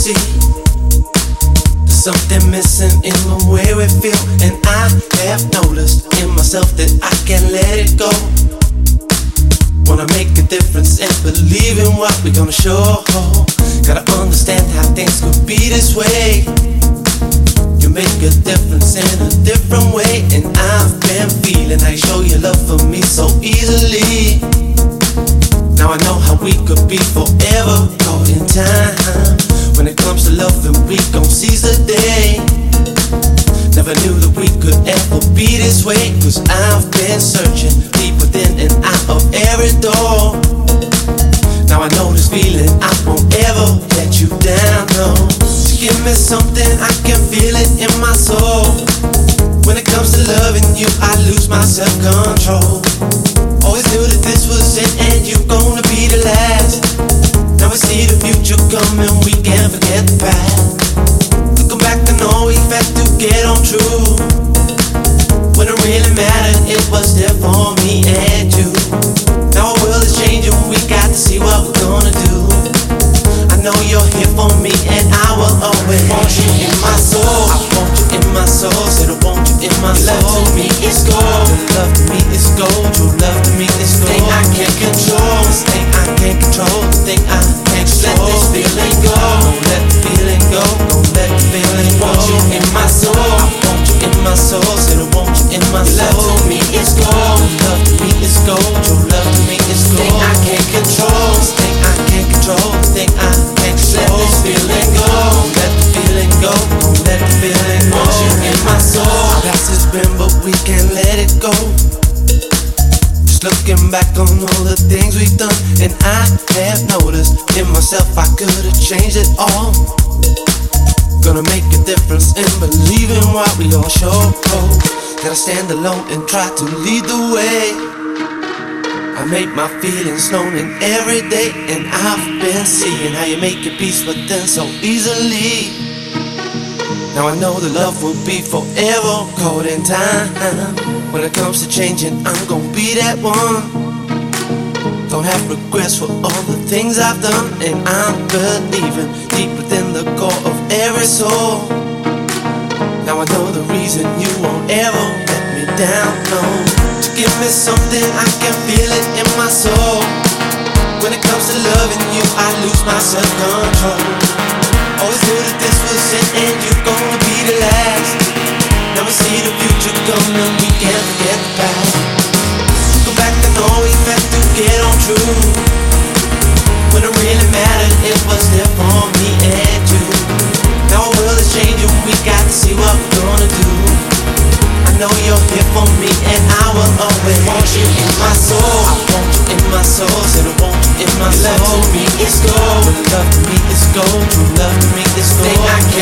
see there's something missing in the way we feel, and I have noticed in myself that I can't let it go. Wanna make a difference and believe in what we're gonna show. Gotta understand how things could be this way. You make a difference in a different way, and I've been feeling how you show your love for me so easily. Now I know how we could be forever caught in time. When it comes to loving, we gon' seize the day. Never knew that we could ever be this way, 'cause I've been searching deep within and out of every door. Now I know this feeling, I won't ever let you down, no. So give me something, I can feel it in my soul. When it comes to loving you, I lose my self-control. Always knew that this was it and you gonna be the last. Now we see the future coming, we can't forget the past. Looking back, I know we've had to get on true. When it really mattered, it was there for me and you. Now our world is changing, we got to see what we're gonna do. I know you're here for me and I will always want you in my soul. I want you in my soul, said I want you in my soul. Love to me is gold, love to me is gold. True love to me is gold. Thing I can't control, this thing I can't control, this thing I can't control. Let this feeling go, don't let the feeling go, don't let the feeling go. I want you in my soul, I want you in my soul, said I want you in my soul. Love to me is gold, love to me is gold. True love to me is gold. Thing I can't control, this thing I can't control, this thing I can't control. Let this feeling go, don't let the feeling go, don't let the feeling go. I want you in my soul. Our past has been, but we can't let it go. Just looking back on all the things we've done, and I have noticed in myself I could've changed it all. Gonna make a difference and believe in what we all show. Gotta stand alone and try to lead the way. I make my feelings known in every day, and I've been seeing how you make your peace with them so easily. Now I know the love will be forever caught in time. When it comes to changing, I'm gonna be that one. Don't have regrets for all the things I've done, and I'm believing deep within the core of every soul. Now I know the reason you won't ever let me down, no. To give me something, I can feel it in my soul. When it comes to loving you, I lose my self-control. Always knew that this was it and you're gonna be the last. Now we see the future coming, we can't forget the past. Go back, I know we've had to get on true. When it really mattered, it was there for me and you. Now our world is changing, we got to see what we're gonna do. I know you're here for me and I will always want you in my soul. I want you in my soul, said I want you in my soul. Love to me is gold, love to me is gold. True love to me is gold. Thing I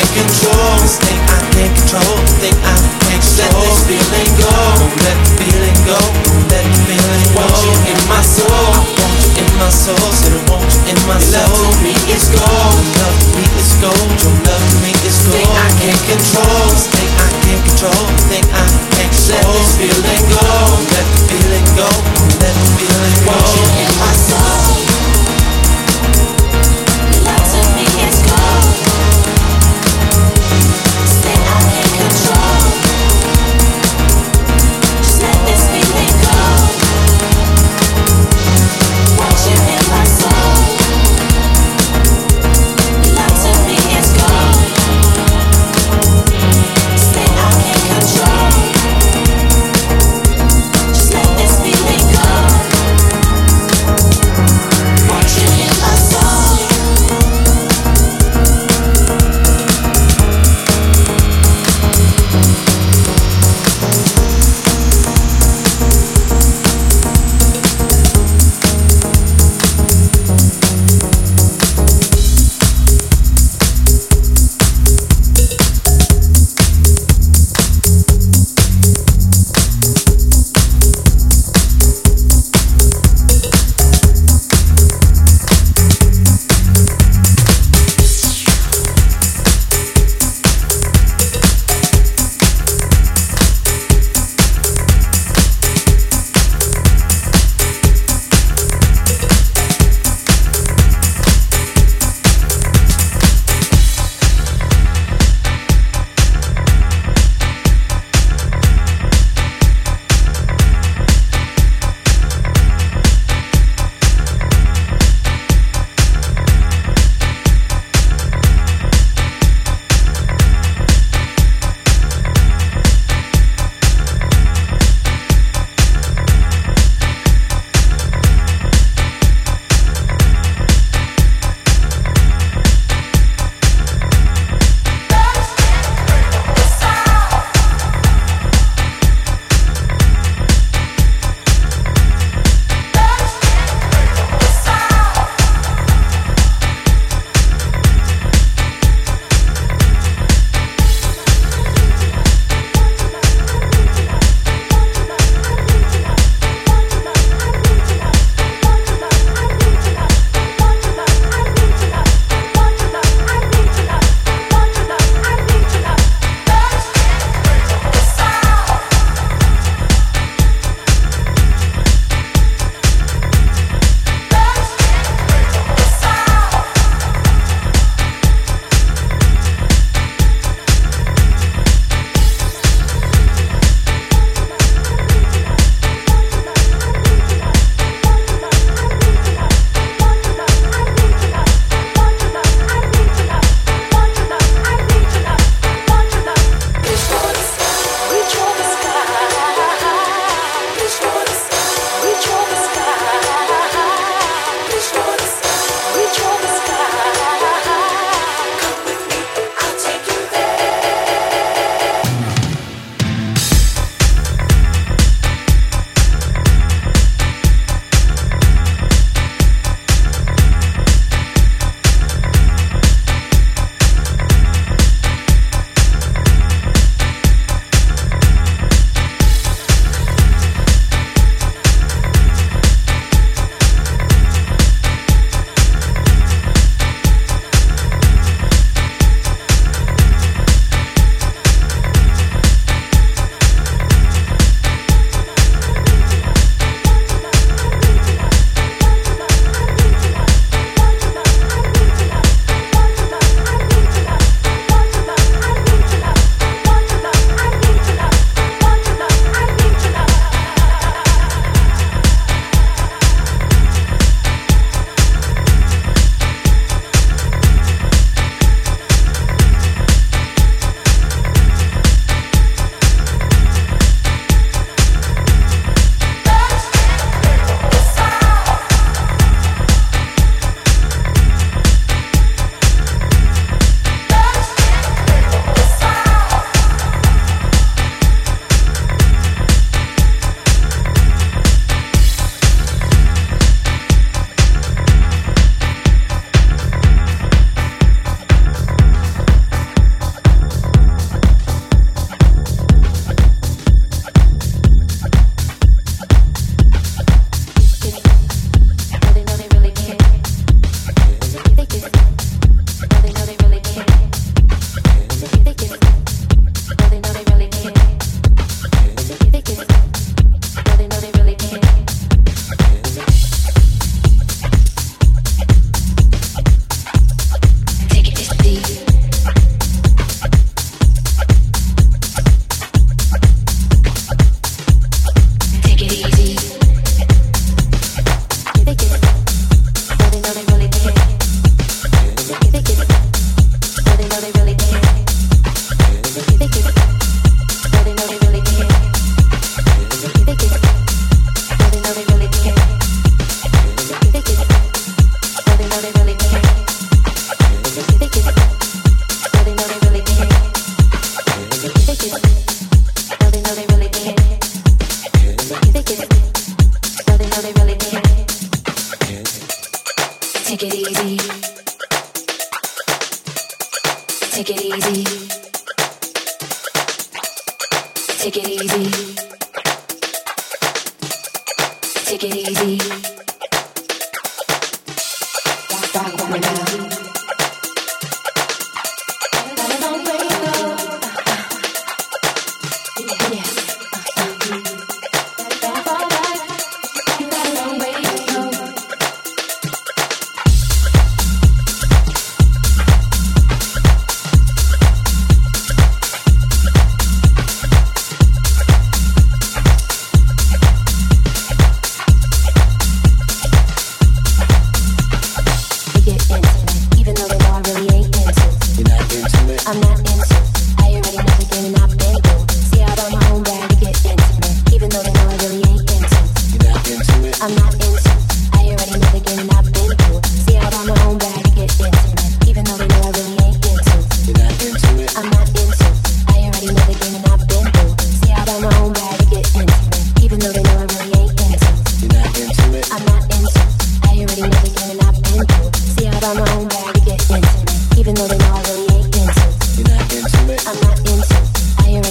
Even though they know I really ain't into it. You're not into it. I'm not into it. I already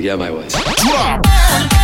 Yeah, my voice. Drop.